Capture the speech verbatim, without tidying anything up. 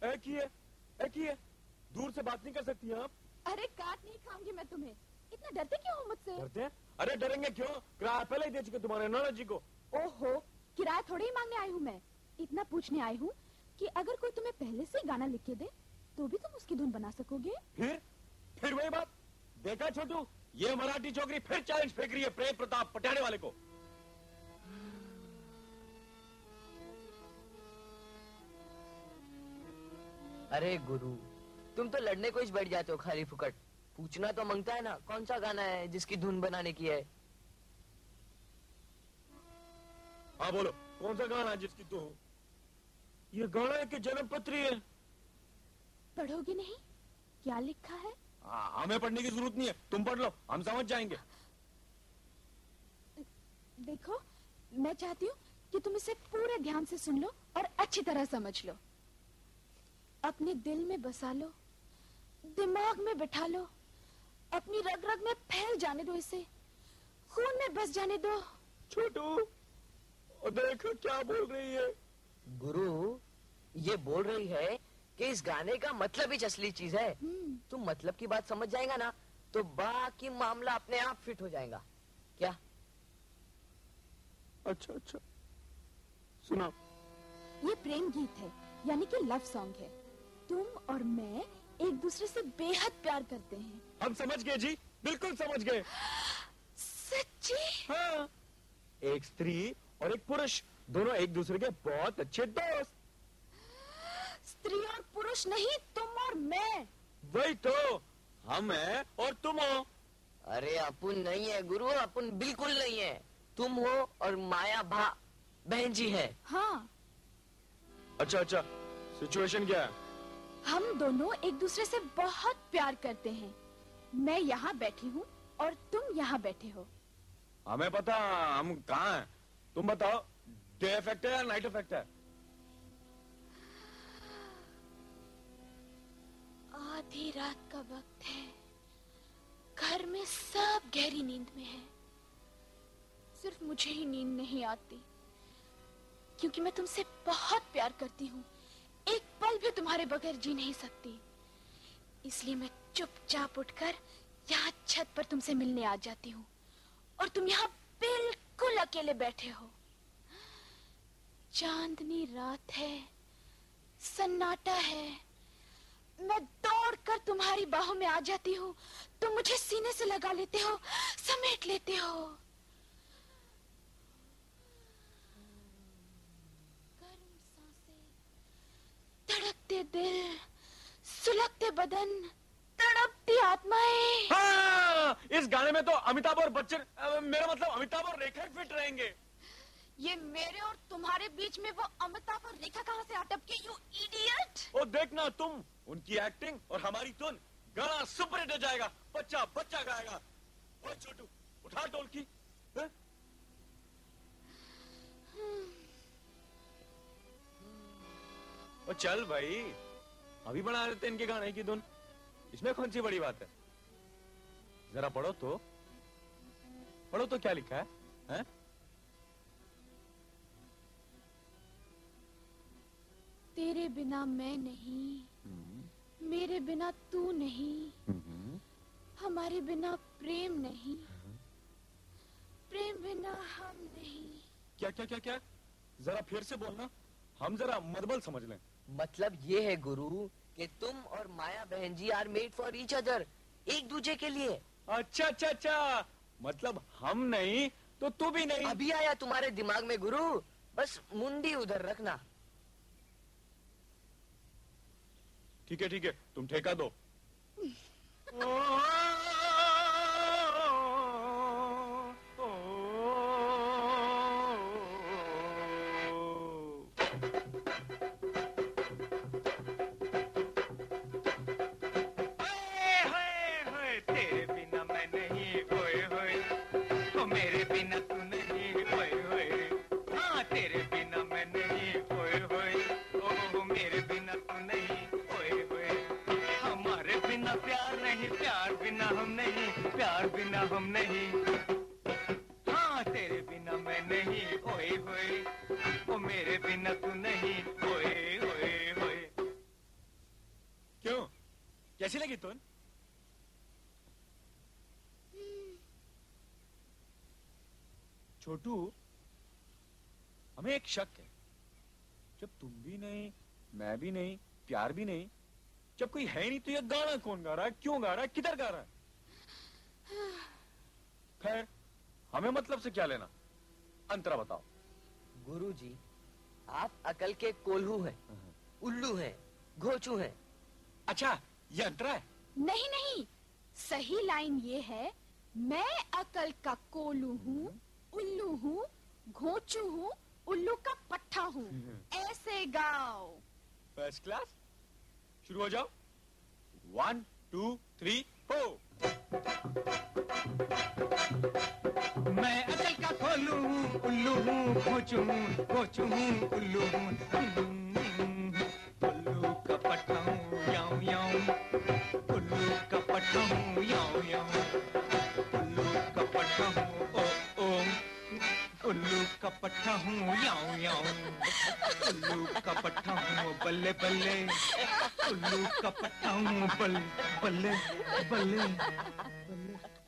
एक ही है, एक ही है। दूर से बात नहीं कर सकती आप? अरे काट नहीं खाऊंगी मैं तुम्हें। इतना डरते क्यों हो मुझसे? डरते हैं? अरे डरेंगे क्यों? किराया पहले ही दे चुके तुम्हारे नौना जी को। ओहो, किराया थोड़ी ही मांगने आई हूँ मैं। इतना पूछने आई हूँ कि अगर कोई तुम्हें पहले से गाना लिख के दे तो भी तुम उसकी धुन बना सकोगे? फिर फिर वही बात। देखा छोटू, ये मराठी छोकरी फिर चैलेंज फेंक रही है प्रेम प्रताप पटियाले वाले को। अरे गुरु, तुम तो लड़ने को ही बैठ जाते हो खाली फुकट। पूछना तो मांगता है ना, कौन सा गाना है जिसकी धुन बनाने की है? हाँ बोलो, कौन सा गाना है जिसकी तो? ये गाना है कि जन्म पत्री है? पढ़ोगे नहीं? क्या लिखा है? आ, हमें पढ़ने की जरूरत नहीं है, तुम पढ़ लो, हम समझ जाएंगे। देखो, मैं चाहती हूँ कि तुम इसे पूरे ध्यान से सुन लो और अच्छी तरह समझ लो। अपने दिल में बसा लो, दिमाग में बिठा लो, अपनी रग रग में फैल जाने दो, इसे खून में बस जाने दो। छोटू, और देखो क्या बोल रही है। गुरु, ये बोल रही है कि इस गाने का मतलब ही असली चीज है। तुम मतलब की बात समझ जाएगा ना तो बाकी मामला अपने आप फिट हो जाएगा। क्या? अच्छा अच्छा, सुनाओ। ये प्रेम गीत है, यानी कि लव सॉन्ग है। तुम और मैं एक दूसरे से बेहद प्यार करते हैं। हम समझ गए जी, बिल्कुल समझ गए। सच्ची? हाँ, एक स्त्री और एक पुरुष, दोनों एक दूसरे के बहुत अच्छे दोस्त। स्त्री और पुरुष नहीं, तुम और मैं। वही तो, हम हैं और तुम हो। अरे अपन नहीं है गुरु, अपन बिल्कुल नहीं है। तुम हो और माया भा बहन जी है। हाँ। अच्छा अच्छा, सिचुएशन क्या है? हम दोनों एक दूसरे से बहुत प्यार करते हैं। मैं यहाँ बैठी हूँ और तुम यहाँ बैठे हो। हमें पता, हम कहाँ हैं। तुम बताओ, डे इफेक्ट है या नाइट इफेक्ट है? आधी रात का वक्त है, घर में सब गहरी नींद में है। सिर्फ मुझे ही नींद नहीं आती, क्योंकि मैं तुमसे बहुत प्यार करती हूँ। एक पल भी तुम्हारे बगैर जी नहीं सकती। इसलिए मैं चुपचाप उठकर यहाँ छत पर तुमसे मिलने आ जाती हूँ और तुम यहाँ बिल्कुल अकेले बैठे हो। चांदनी रात है, सन्नाटा है। मैं दौड़कर तुम्हारी बाहों में आ जाती हूँ। तुम मुझे सीने से लगा लेते हो, समेट लेते हो। गर्म सांसें, धड़कते दिल, सुलगते बदन, तड़पती आत्माएं। हाँ, इस गाने में तो अमिताभ और बच्चन, मेरा मतलब अमिताभ और रेखा फिट रहेंगे। ये मेरे और तुम्हारे बीच में वो अमिताभ और रेखा कहाँ से अटक के, यू इडियट। ओ देखना तुम, उनकी एक्टिंग और हमारी धुन, गाना सुपर हिट हो जाएगा। बच्चा बच्चा गाएगा। ओ छोटू, उठा ढोलकी। ओ चल भाई, अभी बना देते इनके गाने की धुन। इसमें कौन सी बड़ी बात है? जरा पढ़ो तो, पढ़ो तो क्या लिखा है, हैं? तेरे बिना मैं नहीं, मेरे बिना तू नहीं, हमारे बिना प्रेम नहीं, प्रेम बिना हम नहीं। क्या क्या क्या क्या? जरा फिर से बोलना, हम जरा मदबल समझ लें। मतलब ये है गुरु कि तुम और माया बहन ji are made for each other, एक दूसरे के लिए। अच्छा अच्छा अच्छा, मतलब हम नहीं तो तू भी नहीं। अभी आया तुम्हारे दिमाग में गुरु, बस मुंडी उधर रखना। ठीक है ठीक है, तुम ठेका दो। प्यार बिना हम नहीं, हाँ तेरे बिना मैं नहीं, ओए होए, ओ मेरे बिना तू नहीं, ओए ओए ओए। कैसी लगी तुन? छोटू, हमें एक शक है। जब तुम भी नहीं, मैं भी नहीं, प्यार भी नहीं, जब कोई है नहीं तो ये गाना कौन गा रहा है, क्यों गा रहा है, किधर गा रहा है? खैर, हमें मतलब से क्या लेना? अंतरा बताओ। गुरुजी, आप अकल के कोल्हू हैं, उल्लू हैं, घोचू हैं। अच्छा, ये अंतरा है? नहीं नहीं, सही लाइन ये है, मैं अकल का कोल्हू हूँ, उल्लू हूँ, घोंचू हूँ, उल्लू का पट्टा हूँ। ऐसे गाओ। First class. शुरू हो जाओ। One two three four. मैं अकल का कोल्हू हूँ, उल्लू हूँ, घोंचू हूँ, घोंचू हूँ, उल्लू हूँ, उल्लू का पट्टा हूँ, याऊं याऊं, उल्लू का पट्टा हूँ, याऊं याऊं, उल्लू का पट्टा हूँ, ओ ओ, उल्लू का पट्टा हूँ, याऊं याऊं, उल्लू का पट्टा हूँ, बल्ले बल्ले, उल्लू का पट्टा हूँ, बल्ले बल्ले बल्ले बल्ले।